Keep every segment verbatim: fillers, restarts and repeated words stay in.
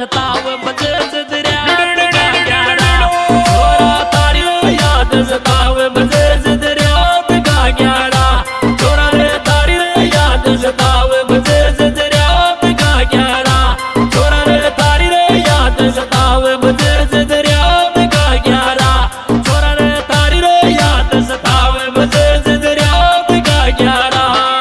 सताव बजे दरिया का ग्यारा छोरा तारी रे याद सताव बजे दरिया का ग्यारा छोरा रे तारी रे याद सताव बजे दरिया का ग्यारा छोरा रे तारी रे याद सताव बजे दरिया का ग्यारा छोरा रे तारी रे याद सताव बजे दरिया का ग्यारा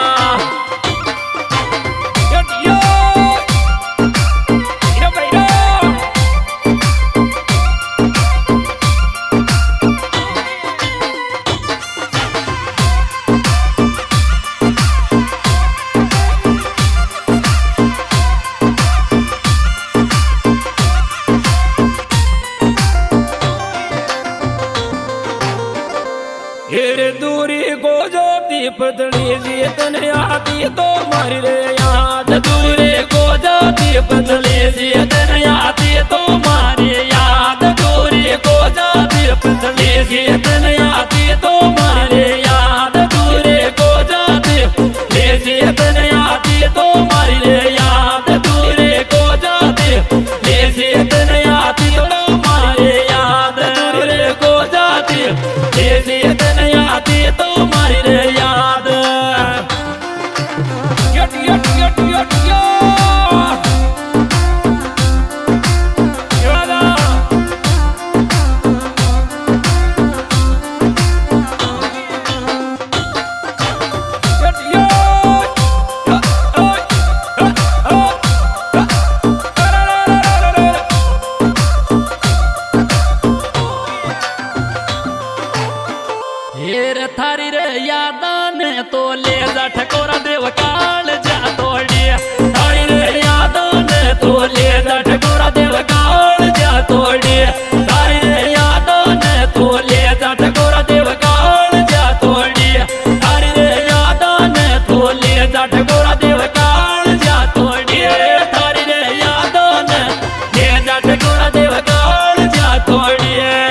हेरे दूरी को जाती पतली जीतन आती तो मारी रे याद दूरी को जाती पतली जीतन आती तो मारी याद दूरी को जाती पतली जीतन आती तो मारे याद दूरी को जाती ले जीतन आती तो मारी रे याद दूरी को जाती ले जीतन आती तो मारे याद दूरी को जाती ले जीतन आती तो मारी रे याद यट यट यट यट यादा यट हेर थारी रे यादा ने तो ले जा ठकोरा देव काल जा तोड़ी थारी रे यादा ने तो ले जा ठकोरा देव काल जा तोड़ी थारी रे यादा ने तो ले जा ठकोरा देव काल जा तोड़ी थारी रे यादा ने तो ले जा ठकोरा देव काल जा तोड़ी थारी रे यादा ने ले जा ठकोरा देव काल जा तोड़ी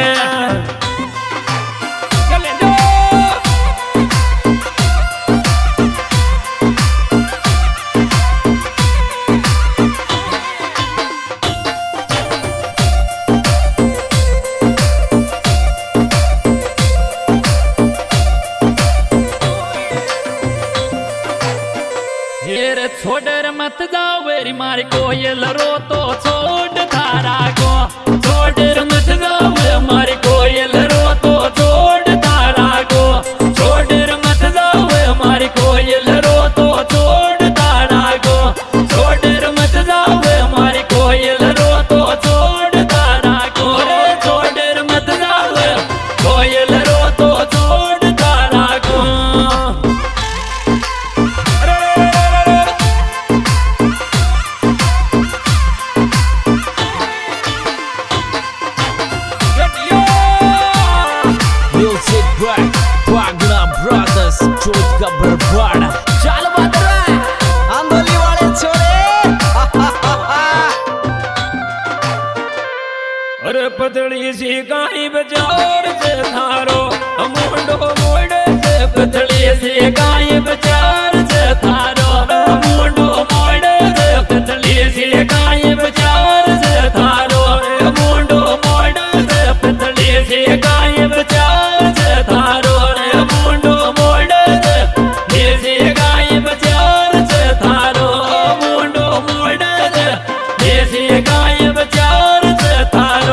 हेर छोड़ मत जाओ वेरी मारी कोयल रो तो छोड़ थारा को छोड़ मत जाओ मारी कोयल रो तो छोड़ थारा को छोड़ मत जाओ मारी कोयल रो तो छोड़ थारा को छोड़ मत जाओ मारी कोयल रो तो छोड़ थारा को छोड़ मत जाओ कोयल रो तो छोड़ थारा को का बरबाड़ा चल बदरा आंदोली वाले छोरे अरे पतली सी गाई बचार से थारो मुंडो मोड़े से पतली सी गाई बचार से थारो मुंडो मोड़े से पतली सी गाई बचार से थारो मुंडो मोड़े से पतली सी गाई बचार से थारो मुंडो मोड़े से गाय बचार से थारो मुंडो मोड़े से गाय बचार से थारो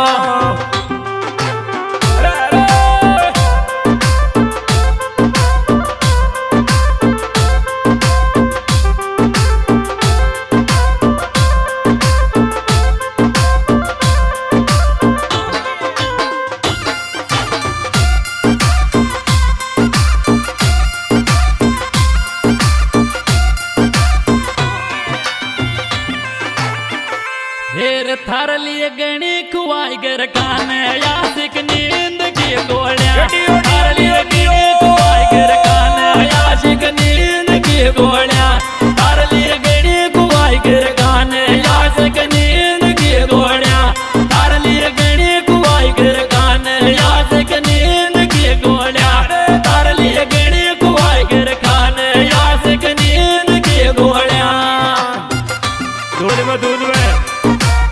हेर थार लिए गणी खुआई गर काने यासिक नींद की गोलियां थार लिए गणी खुआई गर काने यासिक नींद की गोलियां थार लिए गणी खुआई गर काने यासिक नींद की गोलियां थार लिए गणी खुआई गर काने यासिक नींद की गोलियां थार लिए गणी खुआई गर काने यासिक नींद की गोलियां दूध में दूध में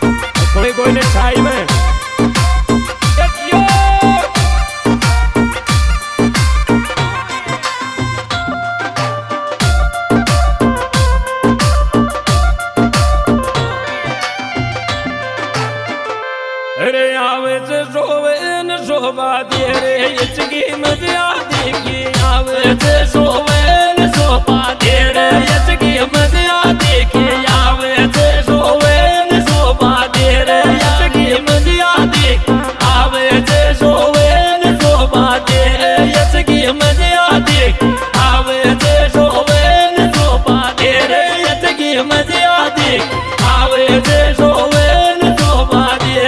अरे आवे से सोवे न शोभा दे रे इसकी मजा देखी आवे से सोवे न शोभा दे रे इसकी मजा देखी आवे से सोवे न शोभा दे रे इसकी मजा देख आवे से सोवे न शोभा दे रे इसकी मजा देख आवे से सोवे न शोभा दे रे इसकी मजा देख आवे से सोवे न शोभा दे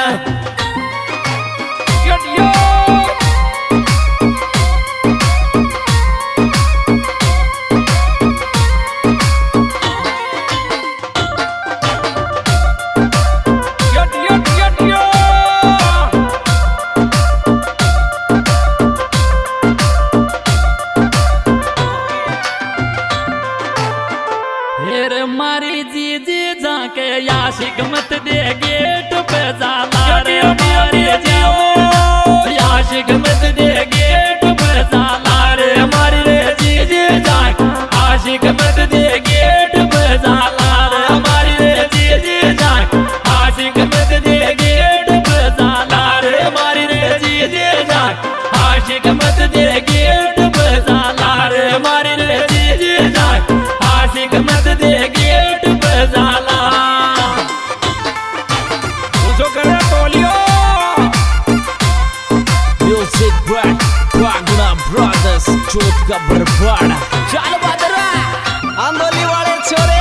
मारी जी जी जाके याशिक मत दे गेट पे जाला रे मारी जी याशिक मत दे गेट पे जाला रे मारी रे जी जी जाके आशिक मत दे गेट पे जाला रे मारी रे जी जी जाके आशिक मत दे गेट पे जाला रे मारी रे जी जी जाके आशिक मत दे गेट पे जाला रे मारी रे जी जी जाके आशिक मत दे गेट पे जाला जो करे बोलियो म्यूजिक ब्रांड वागना ब्रदर्स चोट का बरबाड़ा चल बदरा आंदोली वाले छोरे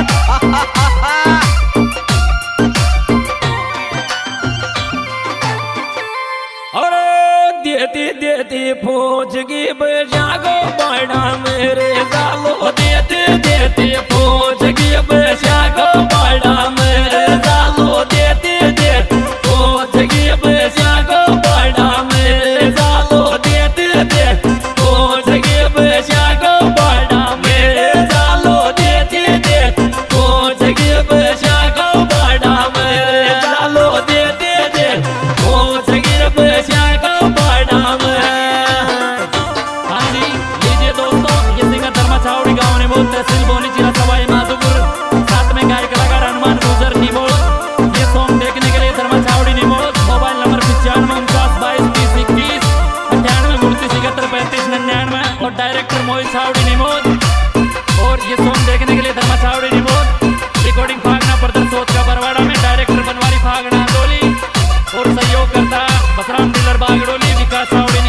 अरे देती देती पहुंच गई बजागो बाड़ा मेरे जालो देते देते पहुंच गई बजागो बाड़ा मेरे जालो देते देते पहुंच गई बजागो बाड़ा मेरे जालो देते देते पहुंच गई बजागो बाड़ा मेरे जालो देते देते पहुंच गई बजागो बाड़ा मेरे जालो देते देते पहुंच गई बजागो बाड़ा हाँ जी लीजिए दोस्तों ये सिंगर धर्मा छावड़ी गाँव ने बोल तहसील बोनी जिला सवाई माधोपुर साथ में गायक कलाकार हनुमान गुजर निमोल ये सॉन्ग देखने के लिए धर्मा छावड़ी निमोल मोबाइल नंबर पचानवे उनचास बाईस तीस इक्कीस अट्ठानवे उनतीस इकहत्तर पैंतीस निन्यानवे और डायरेक्टर मोहित छावड़ी निमोल और ये सॉन्ग देखने के लिए धर्मा छावड़ी निमोल रिकॉर्डिंग फागना प्रदर्शन सोच का बरवाड़ा में डायरेक्टर बनवारी फागना डोली और सहयोग करता बसराम डीलर बागडोली विकास छावड़ी